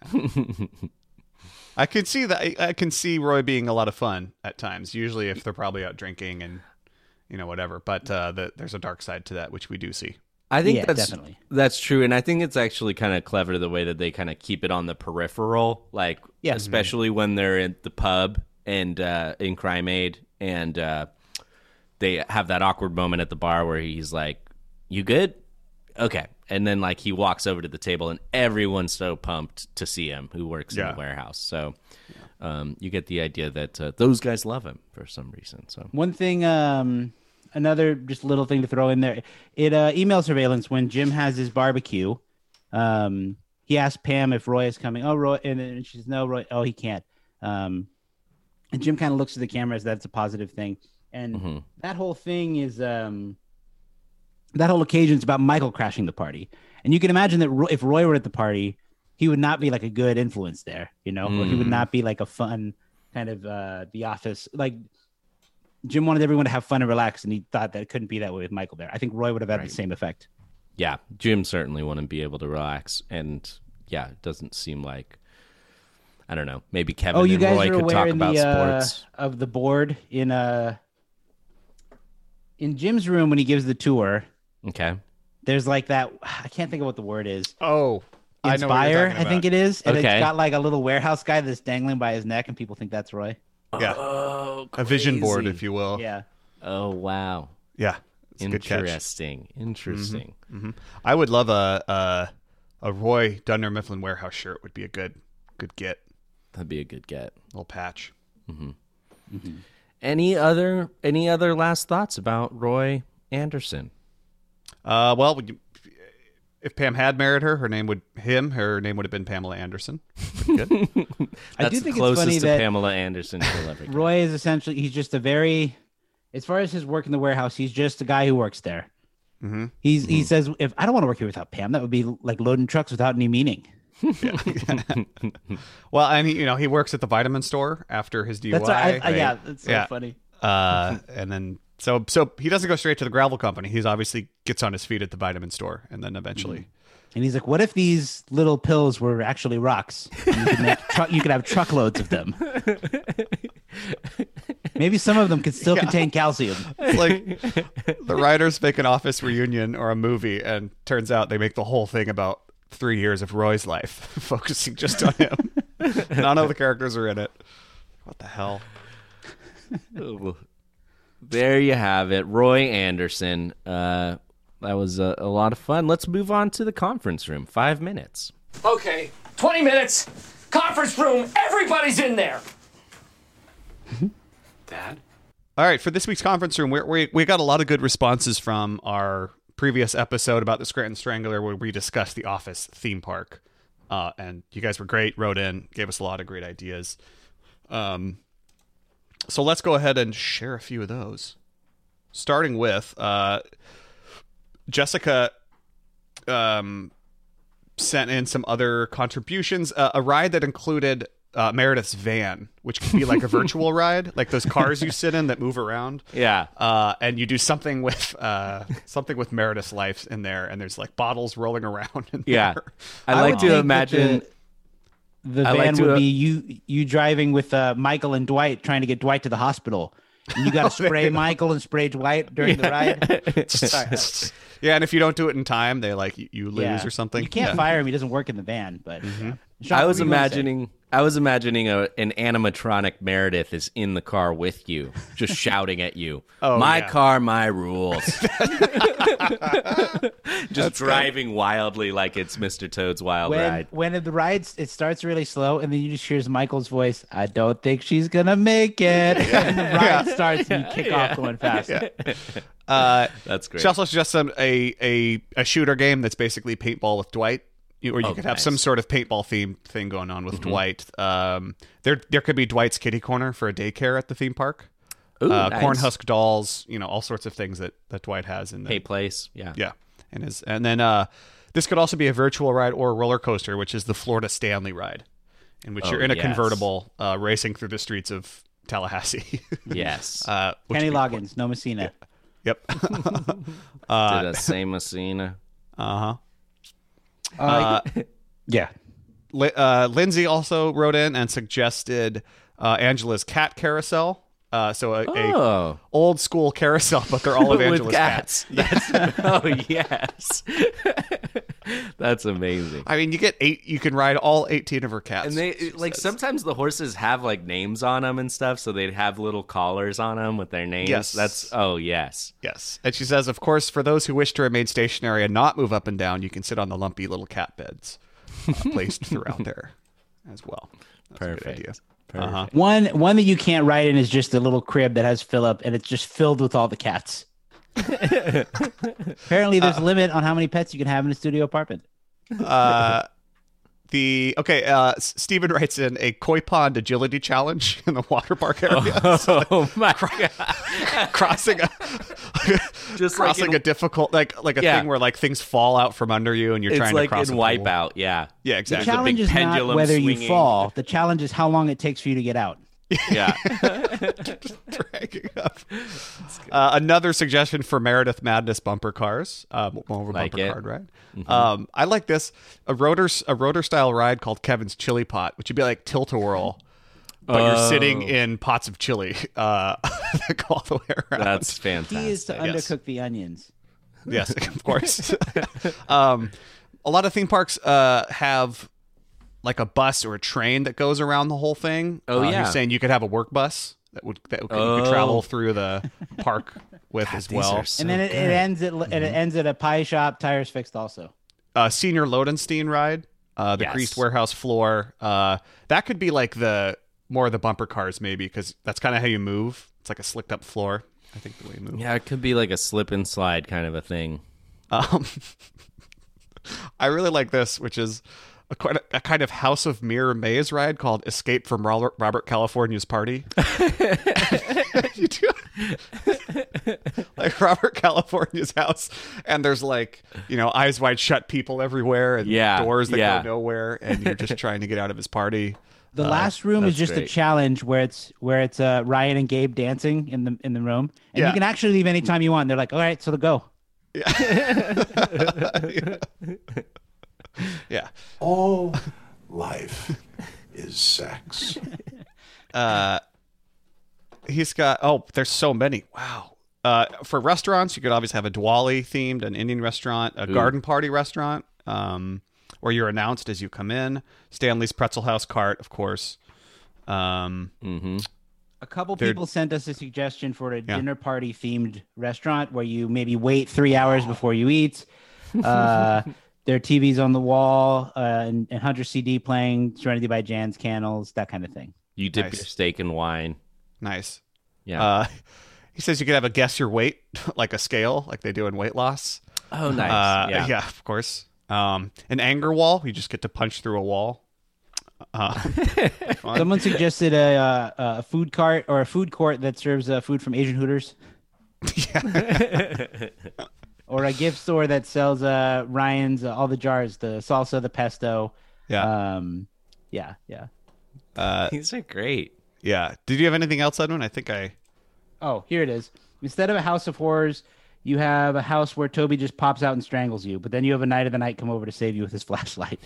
I can see that. I, I can see Roy being a lot of fun at times. Usually, if they're probably out drinking and you know whatever. But uh, the, there's a dark side to that, which we do see. I think Yeah, that's definitely. that's true, and I think it's actually kind of clever the way that they kind of keep it on the peripheral, like Yeah. especially when they're in the pub and uh, in Crime Aid, and uh, they have that awkward moment at the bar where he's like, "You good? Okay," and then like he walks over to the table, and everyone's so pumped to see him who works in Yeah. the warehouse. So um, you get the idea that uh, those guys love him for some reason. So One thing, um, another just little thing to throw in there. It uh, email surveillance when Jim has his barbecue. Um, he asked Pam if Roy is coming. Oh, Roy, and then she says no. Roy, oh, he can't. Um, and Jim kind of looks to the camera as that's a positive thing. And Mhm. that whole thing is um, that whole occasion is about Michael crashing the party. And you can imagine that Roy, if Roy were at the party, he would not be like a good influence there, you know, or he would Mhm. not be like a fun kind of uh, The Office like. Jim wanted everyone to have fun and relax, and he thought that it couldn't be that way with Michael there. I think Roy would have had Right. the same effect. yeah, Jim certainly wouldn't be able to relax, and yeah, it doesn't seem like. I don't know. Maybe Kevin Oh, you and guys Roy are could aware talk in about the, uh, sports. of the board in uh in Jim's room when he gives the tour. Okay. There's like that. I can't think of what the word is. Oh, I know what you're Inspire, talking I think about. it is, and Okay. it's got like a little warehouse guy that's dangling by his neck, and people think that's Roy. Yeah, Oh, a vision board, crazy. if you will. Yeah, Oh wow. Yeah, it's a good catch. Interesting. Interesting. I would love a a, a Roy Dunder Mifflin warehouse shirt. Would be a good good get. That'd be a good get. Little patch. Any other any other last thoughts about Roy Anderson? Uh, well, we, if Pam had married her, her name would him. Her name would have been Pamela Anderson. Pretty good. That's I do think the it's closest funny to that Pamela Anderson she'll ever get. Roy is essentially, he's just a very, as far as his work in the warehouse, he's just a guy who works there. Mm-hmm. He's He says, if I don't want to work here without Pam, that would be like loading trucks without any meaning. Well, and he, you know, he works at the vitamin store after his D U I. That's right. I, I, right? yeah, that's so Yeah. funny. Uh, and then so so he doesn't go straight to the gravel company. He's obviously gets on his feet at the vitamin store, and then eventually. And he's like, what if these little pills were actually rocks? And You could, make tru- you could have truckloads of them. Maybe some of them could still contain calcium. It's like the writers make an office reunion or a movie, and turns out they make the whole thing about three years of Roy's life, focusing just on him. None of the characters are in it. What the hell? There you have it, Roy Anderson. Uh, that was a, a lot of fun. Let's move on to the conference room. Five minutes. Okay, twenty minutes. Conference room. Everybody's in there. Dad? All right, for this week's conference room, we we we got a lot of good responses from our previous episode about the Scranton Strangler, where we discussed the Office theme park, uh, and you guys were great. Wrote in, gave us a lot of great ideas. Um, so let's go ahead and share a few of those. Starting with uh, Jessica, um, sent in some other contributions. Uh, a ride that included uh, Meredith's van, which could be like a virtual ride, like those cars you sit in that move around. Yeah. Uh, and you do something with uh, something with Meredith's life in there, and there's like bottles rolling around in Yeah. there. I I like would to think that imagine. The I van like to, would uh, be you you driving with uh, Michael and Dwight trying to get Dwight to the hospital. And you got to spray Michael and spray Dwight during the ride. Sorry. Yeah, and if you don't do it in time, they like you, you lose Yeah. or something. You can't Yeah. fire him. He doesn't work in the van. But yeah. Sean, I what was were you gonna say? imagining. I was imagining a, an animatronic Meredith is in the car with you, just shouting at you. Oh, my yeah. car, my rules. just driving wildly like it's Mister Toad's Wild when Ride. when the ride it starts really slow and then you just hears Michael's voice. I don't think she's gonna make it. And the ride starts and you kick off going fast. Uh, That's great. She also suggests some, a, a a shooter game that's basically paintball with Dwight. You, or you Oh, could have nice. some sort of paintball theme thing going on with Dwight. Um, there there could be Dwight's kitty corner for a daycare at the theme park. Ooh, uh, nice. Corn husk dolls, you know, all sorts of things that, that Dwight has in there. Pay place. Yeah. Yeah, and his and then uh, this could also be a virtual ride or a roller coaster, which is the Florida Stanley ride, in which Oh, you're in a yes. convertible uh, racing through the streets of Tallahassee. Yes. uh, which Kenny would be- Loggins, no Messina. Yep. Did I say Messina? Uh huh. Uh, yeah. Li- uh, Lindsay also wrote in and suggested uh, Angela's cat carousel. Uh, so a, a Oh. old school carousel, but they're all of With Angela's cats. cats. That's, oh, yes. That's amazing. I mean, you get eight. You can ride all eighteen of her cats. And they she like says. sometimes the horses have like names on them and stuff, so they'd have little collars on them with their names. Yes. That's oh yes. Yes, and she says, of course, for those who wish to remain stationary and not move up and down, you can sit on the lumpy little cat beds uh, placed throughout there as well. That's a good Perfect. idea. Perfect. Uh-huh. One one that you can't ride in is just a little crib that has Philip, and it's just filled with all the cats. Apparently, there's a limit on how many pets you can have in a studio apartment. Uh, the okay, uh, S- Stephen writes in a koi pond agility challenge in the water park area, Oh my god! crossing a Just like crossing in- a difficult like like a Yeah. thing where like things fall out from under you and you're It's trying like to cross in a pool. Wipeout. Yeah. Yeah, The exactly. challenge big is not pendulum whether you swinging. fall. The challenge is how long it takes for you to get out. Yeah. Dragging up. Uh, another suggestion for Meredith Madness bumper cars, um, over Like bumper it. card ride. Um, I like this a rotor a rotor style ride called Kevin's Chili Pot, which would be like tilt-a-whirl, but you're sitting Oh. in pots of chili uh, that go all the way around. That's fantastic. He is to Yes. undercook the onions. Yes, of course. um, a lot of theme parks uh, have like a bus or a train that goes around the whole thing. Oh, Uh, yeah. You're saying you could have a work bus that would that could, you Oh. could travel through the park with as these well. are so And then it, it good. ends at and it ends at a pie shop. Tires fixed also. Uh, Senior Lodenstein ride, uh, the Yes. greased warehouse floor. Uh, that could be like the more of the bumper cars maybe because that's kind of how you move. It's like a slicked up floor. I think the way you move. Yeah, it could be like a slip and slide kind of a thing. Um, I really like this, which is a, quite a, a kind of House of Mirror maze ride called Escape from Robert, Robert California's Party. You do- like Robert California's house, and there's like, you know, eyes wide shut people everywhere, and Yeah, doors that yeah. go nowhere, and you're just trying to get out of his party. The last room is that's just a great. challenge where it's where it's uh, Ryan and Gabe dancing in the in the room, and Yeah. you can actually leave anytime you want. They're like, all right, so to go. Yeah. All life is sex. He's got, oh, there's so many. Wow. Uh, for restaurants, you could obviously have a Diwali themed, an Indian restaurant, a garden party restaurant, um, where you're announced as you come in. Stanley's Pretzel House cart, of course. Um, A couple They're- people sent us a suggestion for a dinner party themed restaurant where you maybe wait three hours before you eat. Uh, there are T Vs on the wall uh, and, and Hunter C D playing, Serenity by Jan's Candles, that kind of thing. You dip Nice. your steak in wine. nice. Yeah. Uh, he says you could have a guess your weight, like a scale, like they do in weight loss. oh, nice. Uh, yeah. yeah, of course. Um, an anger wall, you just get to punch through a wall. Uh, Someone suggested a, uh, a food cart or a food court that serves uh, food from Asian Hooters. Or a gift store that sells uh, Ryan's, uh, all the jars, the salsa, the pesto. yeah. Um, yeah, yeah. These are great. Yeah. Did you have anything else, Edwin? I think I. Oh, here it is. Instead of a house of horrors, you have a house where Toby just pops out and strangles you, but then you have a Night of the Night come over to save you with his flashlight.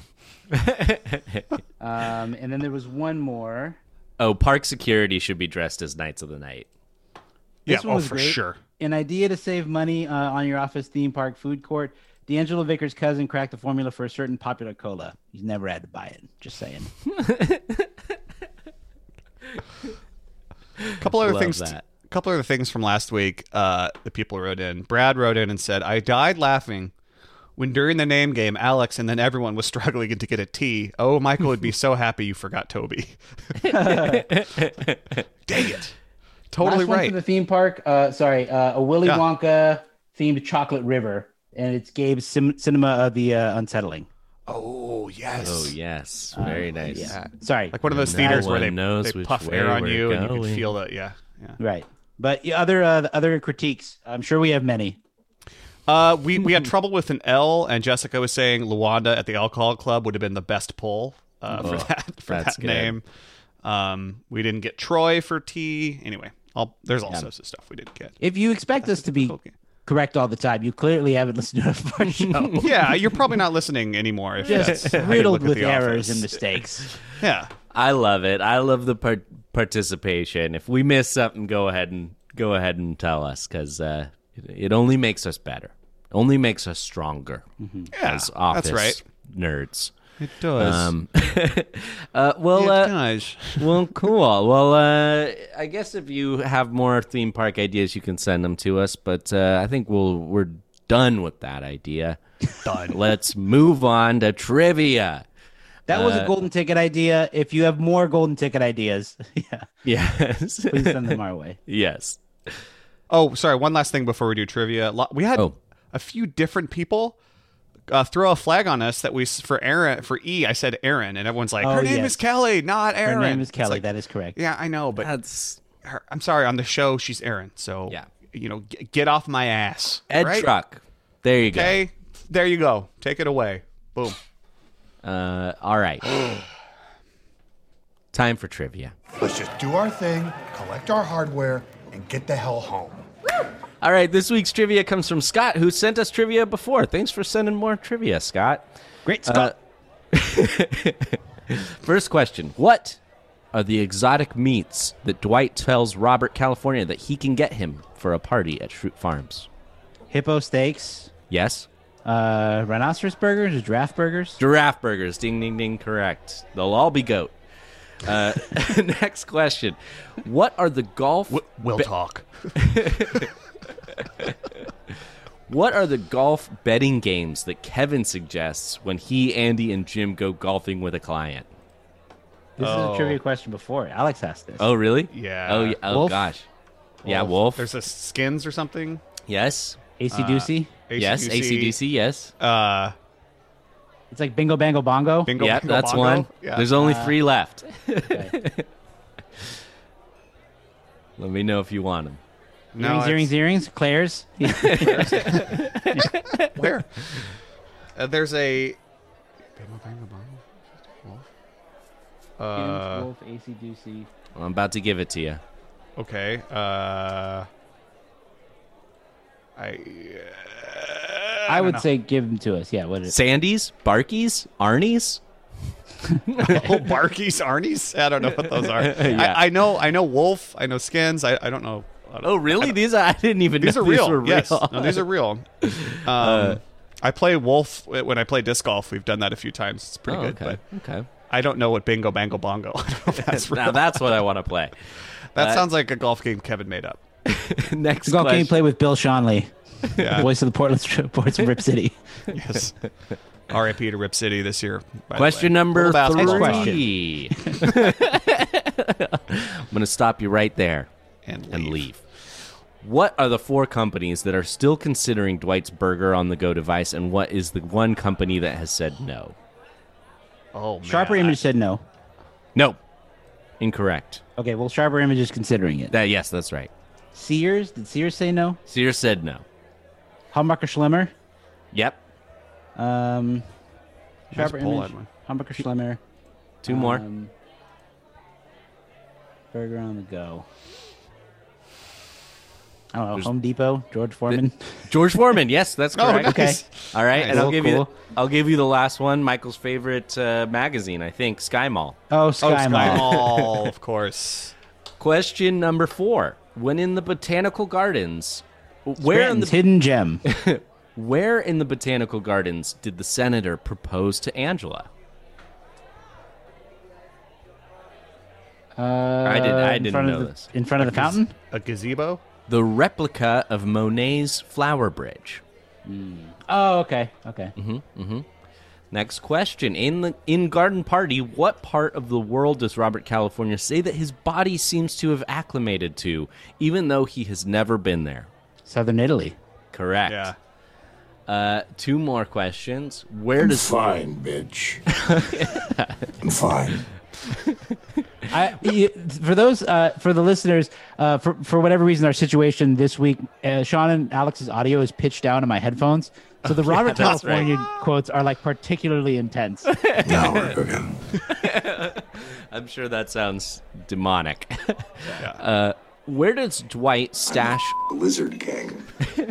um, and then there was one more. Oh, park security should be dressed as Knights of the Night. This yeah, one oh, was for great. sure. An idea to save money uh, on your office theme park food court. D'Angelo Vickers' cousin cracked the formula for a certain popular cola. He's never had to buy it. Just saying. A couple other Love things. that. A couple other things from last week. Uh, the people wrote in. Brad wrote in and said, "I died laughing when during the name game, Alex and then everyone was struggling to get a T. Oh, Michael would be so happy you forgot Toby. Dang it! Totally Last one right. for the theme park. Uh, sorry, uh, a Willy Yeah. Wonka themed chocolate river, and it's Gabe's sim- Cinema of the uh, Unsettling. Oh yes. Oh, yes. Very nice. Yeah. Sorry. Like one of those No theaters where one they, knows they which puff way air on we're you and you can going. feel that. Yeah. Yeah. Right. But yeah, other uh, other critiques. I'm sure we have many. Uh, we we had trouble with an L, and Jessica was saying Luanda at the Alcohol Club would have been the best pull uh, for Oh, that for that's that good. name. Um, we didn't get Troy for T. Anyway, I'll, there's all sorts of stuff we didn't get. If you expect us to be Okay. correct all the time, you clearly haven't listened to our show. Yeah, you're probably not listening anymore. If Just that's how you riddled look at with The errors Office. and mistakes. Yeah, I love it. I love the par- participation. If we miss something, go ahead and go ahead and tell us, because uh, it, it only makes us better. Only makes us stronger yeah, as office that's right. nerds. It does. Um, uh, well, uh, does. well, cool. Well, uh, I guess if you have more theme park ideas, you can send them to us. But uh, I think we'll we're done with that idea. Done. Let's move on to trivia. That was a golden ticket idea. If you have more golden ticket ideas, yeah, Yes. please send them our way. Yes. Oh, sorry. One last thing before we do trivia. Lo- We had Oh. a few different people uh, throw a flag on us that we s- for Aaron for E. I said Aaron, and everyone's like, Oh, "Her name yes. is Kelly, not Aaron." Her name is It's Kelly. like, that is correct. yeah, I know, but That's her, I'm sorry. On the show, she's Aaron. So Yeah. you know, g- get off my ass. Ed right? Truck. There you Okay, there you go. Take it away. Boom. go. Uh, all right. Time for trivia. Let's just do our thing, collect our hardware, and get the hell home. All right, this week's trivia comes from Scott, who sent us trivia before. Thanks for sending more trivia, Scott. Great, Scott. First question. What are the exotic meats that Dwight tells Robert California that he can get him for a party at Shroot Farms? Hippo steaks, Yes? uh, rhinoceros burgers, giraffe burgers. Giraffe burgers. Ding, ding, ding. Correct. They'll all be goat. Uh, next question. What are the golf... We'll talk. What are the golf betting games that Kevin suggests when he, Andy, and Jim go golfing with a client? This is a trivia question before. Alex asked this. Oh, really? Yeah. Oh, yeah. Oh Wolf? gosh. Yeah, Wolf. There's a skins or something. Yes. A C Ducey. Yes. A C D C. Yes. Uh, It's like Bingo Bango Bongo. Bingo, Yeah, bingo, that's bongo. one. Yeah. There's only three left. Okay. Let me know if you want them. No, earrings, it's- earrings, earrings. Claire's. Where? Uh, there's a. Bingo, bango, bongo. Wolf. Uh, Wolf, A C D C. Well, I'm about to give it to you. okay. Uh, I. Uh, I, don't would know. say give them to us. Yeah. What is it? Sandy's, Barkies, Arnie's. Oh, Barkies, Arnie's. I don't know what those are. Yeah. I, I know. I know Wolf. I know Skins. I, I don't know. I don't- Oh, really? These are, I didn't even These know are real. These were Yes. real. No, these are real. Um, I play Wolf when I play disc golf. We've done that a few times. It's pretty Oh, good. okay. But Okay. I don't know what Bingo Bango Bongo. I don't know if that's real. Now that's what I want to play. that uh, sounds like a golf game Kevin made up. Next Golf question. game play with Bill Shanley, Yeah. voice of the Portland Ports of Rip City. Yes. R I P to Rip City this year. by the Question way. number Little basketball three. I'm going to stop you right there And and leave. leave. What are the four companies that are still considering Dwight's Burger on the go device, and what is the one company that has said no? Oh, man. Sharper Image said no. No. Incorrect. Okay, well, Sharper Image is considering it. That yes, that's right. Sears, did Sears say no? Sears said no. Humbucker Schlemmer, Yep. um, Nice Sharper pull, Image, Edwin. Humbucker Schlemmer, Two more. um, Burger on the go. I don't know. Home Depot, George Foreman. George Foreman. Yes, that's Oh, correct. nice. All right, Nice. and I'll Cool, give you cool. I'll give you the last one. Michael's favorite uh, magazine, I think, Sky Mall. Oh, Oh, Sky Sky Mall. Mall, of course. Question number four: When in the botanical gardens, where in Scranton's the hidden gem. where in the botanical gardens did the senator propose to Angela? Uh, I did- I in didn't front know of the, this. In front of the fountain. A gazebo? The replica of Monet's flower bridge. Oh, okay, okay. Next question: In the in Garden Party, what part of the world does Robert California say that his body seems to have acclimated to, even though he has never been there? Southern Italy. Correct. Yeah. Uh, two more questions. Where does Fine, bitch. I'm fine. I, y- for those uh, for the listeners, uh, for for whatever reason, our situation this week, uh, Sean and Alex's audio is pitched down in my headphones, so the Robert that's California quotes are like particularly intense. Now we're cooking. I'm sure that sounds demonic. uh, where does Dwight stash? Lizard gang.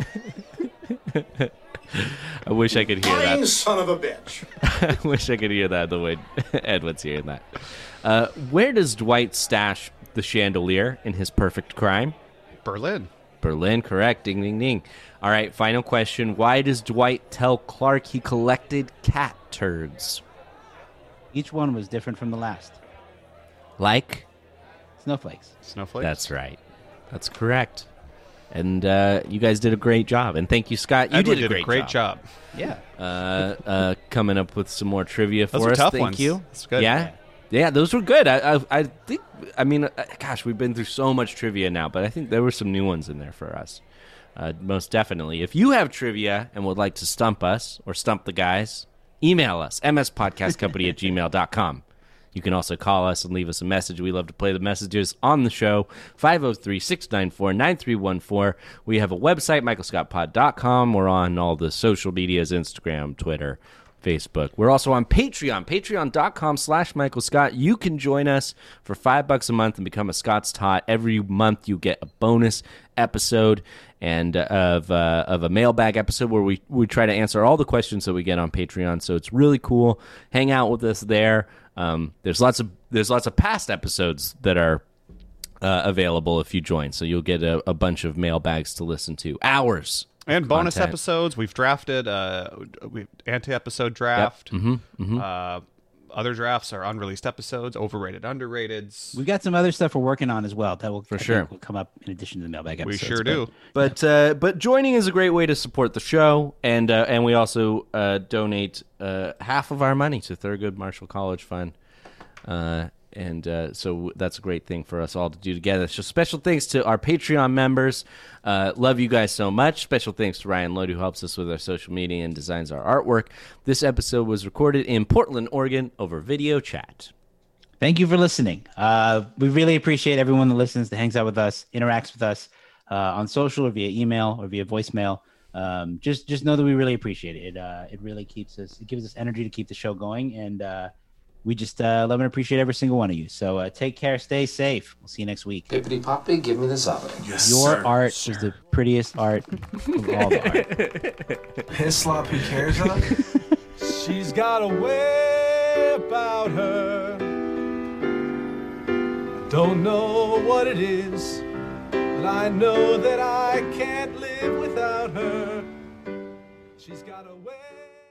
I wish I could hear Fine that. son of a bitch. I wish I could hear that the way Edward's hearing that. Uh, where does Dwight stash the chandelier in his perfect crime? Berlin. Berlin, correct. Ding, ding, ding. All right, final question. Why does Dwight tell Clark he collected cat turds? Each one was different from the last. Like? Snowflakes. Snowflakes. That's right. That's correct. And uh, you guys did a great job. And thank you, Scott. You Edward did a great, job. Yeah. Uh, uh, coming up with some more trivia for Those were us. tough Thank ones. you. That's good. Yeah. Yeah, those were good. I, I, I think. I mean, uh, gosh, we've been through so much trivia now, but I think there were some new ones in there for us. Uh, most definitely. If you have trivia and would like to stump us or stump the guys, email us mspodcastcompany at gmail dot com. You can also call us and leave us a message. We love to play the messages on the show. five oh three, six nine four, nine three one four. We have a website, michael scott pod dot com. We're on all the social medias, Instagram, Twitter, Facebook. We're also on Patreon, patreon dot com slash Michael Scott. You can join us for five bucks a month and become a Scott's Tot. Every month you get a bonus episode and uh, of uh, of a mailbag episode where we, we try to answer all the questions that we get on Patreon. So it's really cool. Hang out with us there. Um, there's lots of there's lots of past episodes that are uh, available if you join. So you'll get a, a bunch of mailbags to listen to. Hours. And bonus content. episodes. We've drafted uh we anti-episode draft. Mm-hmm. Mm-hmm. Uh other drafts are unreleased episodes, overrated, underrateds. We've got some other stuff we're working on as well that will For I think sure. will come up in addition to the mailbag We episodes. sure but- do. But uh, but joining is a great way to support the show, and uh, and we also uh, donate uh, half of our money to Thurgood Marshall College Fund, uh, and uh, so that's a great thing for us all to do together. So special thanks to our Patreon members. Uh, love you guys so much. Special thanks to Ryan Lode, who helps us with our social media and designs our artwork. This episode was recorded in Portland, Oregon, over video chat. Thank you for listening. Uh, we really appreciate everyone that listens, that hangs out with us, interacts with us uh, on social or via email or via voicemail. Um, just just know that we really appreciate it. It, uh, it really keeps us, it gives us energy to keep the show going. And uh, we just uh, love and appreciate every single one of you. So uh, take care, stay safe. We'll see you next week. Pippity Poppy, give me the salad. Yes, Your sir, art sir. is the prettiest art of all the art. Hislop, who cares? Huh? She's got a way about her. Don't know what it is, but I know that I can't live without her. She's got a way.